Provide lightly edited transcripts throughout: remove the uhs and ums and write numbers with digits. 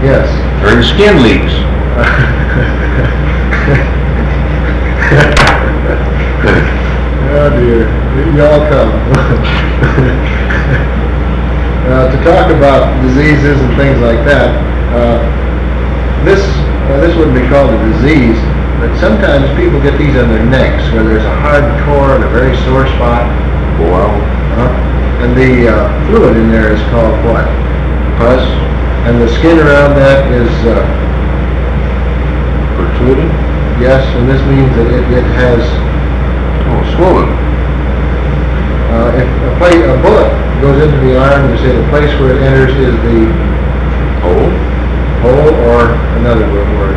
Yes. Or the skin leaks. Oh dear, y'all come. To talk about diseases and things like that, this wouldn't be called a disease, but sometimes people get these on their necks where there's a hard core and a very sore spot. Well, And the fluid in there is called what? pus, And the skin around that is, protruding, yes, and this means that it has, swollen. if a bullet goes into the arm, you say the place where it enters is the Hole? hole, or another word.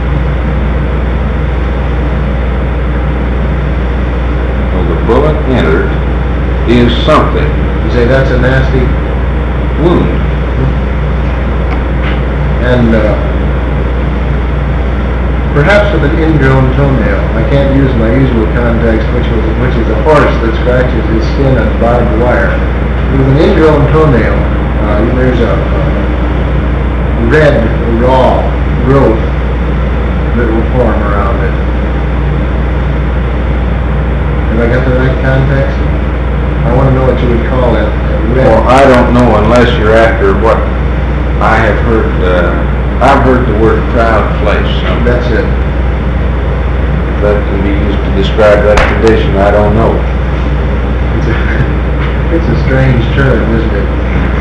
Well, the bullet entered is something. You say that's a nasty, Wound. and perhaps with an ingrown toenail. I can't use my usual context, which is a horse that scratches his skin on barbed wire. With an ingrown toenail, there's a red, raw growth that will form around it. Have I got the right context? I want to know what you would call it. Red. Well, I don't know unless you're after what I have heard. I've heard the word proud flesh. That's it. If that can be used to describe that condition, I don't know. It's a strange term, isn't it?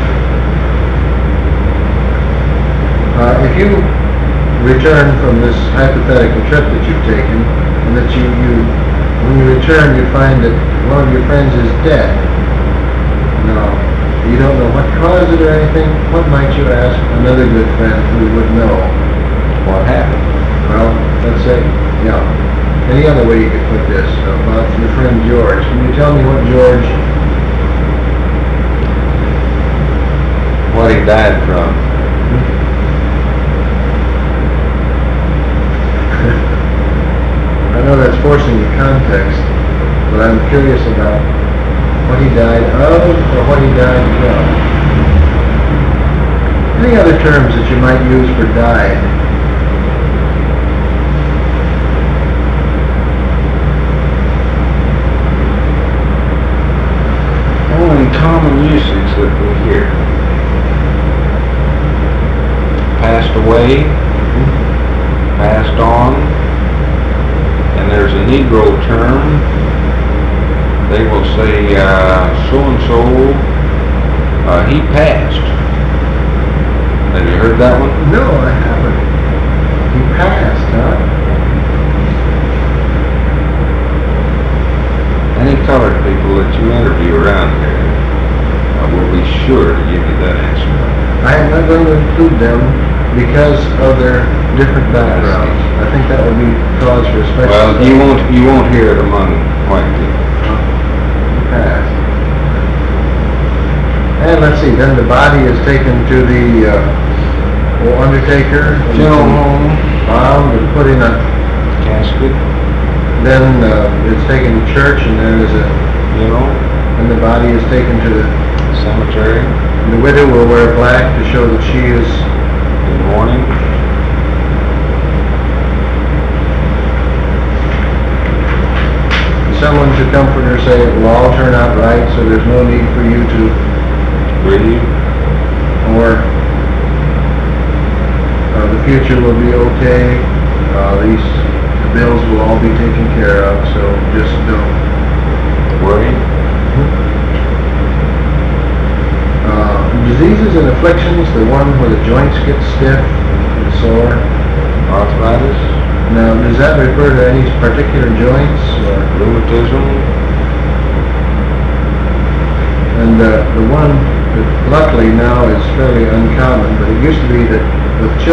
If you return from this hypothetical trip that you've taken, and that when you return, you find that one of your friends is dead. Now, you don't know what caused it or anything. What might you ask another good friend who would know? What happened? Well, let's say, any other way you could put this about your friend George. Can you tell me what What he died from? I know that's forcing the context, but I'm curious about what he died of or what he died from. Any other terms that you might use for died? Only common usage that we hear. Passed away, passed on, and there's a Negro term. They will say, so-and-so, he passed. Have you heard that one? No, I haven't. He passed, huh? Any colored people that you interview around here, I will be sure to give you that answer. I am not going to include them because of their different backgrounds. I think that would be cause for a special... Well, you won't hear it among white people. Passed. And let's see, then the body is taken to the undertaker, Funeral home, bound and put in a... casket, Then it's taken to church, and there is and the body is taken to the... cemetery, And the widow will wear black to show that she is... in mourning. Someone to comfort her, say it will all turn out right, so there's no need for you to... Grieve. Or the future will be okay. These bills will all be taken care of, so just don't Worry. Diseases and afflictions, the one where the joints get stiff and sore. Arthritis. Now, does that refer to any particular joints? Or? Rheumatism. And the one that luckily now is fairly uncommon, but it used to be that with children,